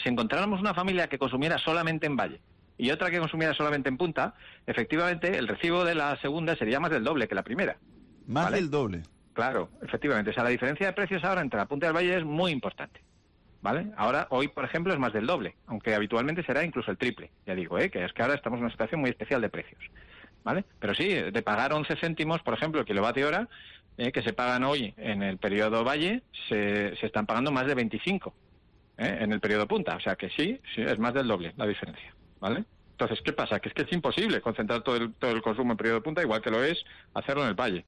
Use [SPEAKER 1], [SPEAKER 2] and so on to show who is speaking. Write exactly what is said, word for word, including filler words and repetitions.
[SPEAKER 1] Si encontráramos una familia que consumiera solamente en valle y otra que consumiera solamente en punta, efectivamente el recibo de la segunda sería más del doble que la primera.
[SPEAKER 2] Más
[SPEAKER 1] ¿vale?
[SPEAKER 2] del doble.
[SPEAKER 1] Claro, efectivamente. O sea, la diferencia de precios ahora entre la punta y el valle es muy importante. ¿Vale? Ahora, hoy, por ejemplo, es más del doble, aunque habitualmente será incluso el triple. Ya digo, ¿eh? que es que ahora estamos en una situación muy especial de precios. ¿Vale? Pero sí, de pagar once céntimos, por ejemplo, el kilovatio hora, eh, que se pagan hoy en el periodo valle, se, se están pagando más de veinticinco ¿eh? en el periodo punta. O sea que sí, sí, es más del doble la diferencia. ¿Vale? Entonces, ¿qué pasa? Que es que es imposible concentrar todo el, todo el consumo en periodo punta, igual que lo es hacerlo en el valle.